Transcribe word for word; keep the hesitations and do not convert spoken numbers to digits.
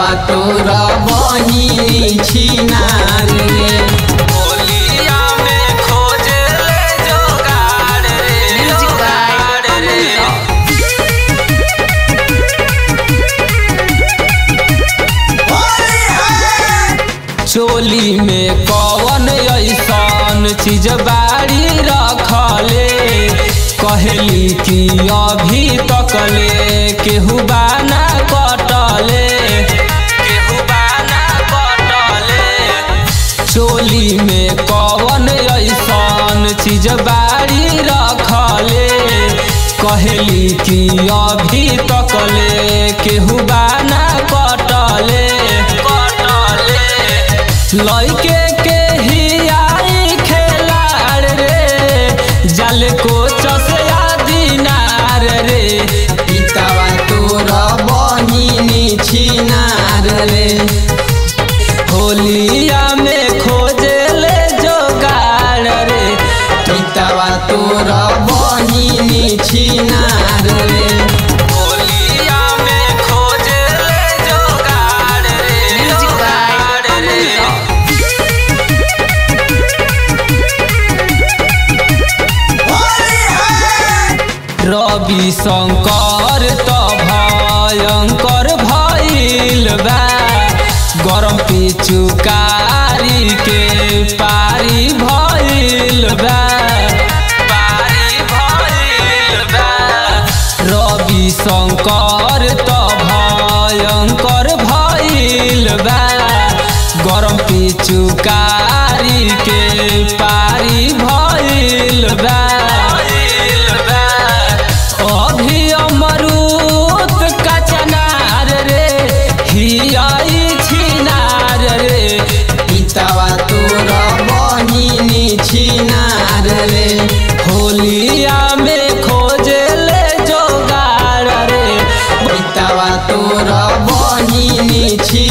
तोरा बहिनी छिनार रे। होलिया में खोजे ले जोगाड़ रे जोगाड़ रे। चोली में कौन ऐसन चीज बाड़ी रखले कहली कि अभी तकले केहू बाना कटले केहू बाना कटले। चोली में कौन ऐसन चीज बाड़ी रखले कहली कि अभी तकले केहू बाना कटले कटले। लइके के ही आई खेलाड़ रे जल को चसया दिनार रे। पितावा तोरा बहिनी छिनार रे। होलिया में खोजे ले जोगाड़ रे। पितावा तोरा बहिनी छिनार रे। होलिया में खोजे ले जोगाड़ रे जोगाड़ रे। रवि शंकर तो भयंकर भइल बा गरम पिचुकारी के पारी भइल बा पारी भइल बा। रवि शंकर तो भयंकर भइल बा गरम पिचुकारी के पारी भइल बा। अभी अमरूद का चनार रे हियाई छिनार रे। पितावा तोरा बहिनी छिनार रे। होलिया में खोजे ले जोगाड़ रे। पितावा तोरा बहिनी छी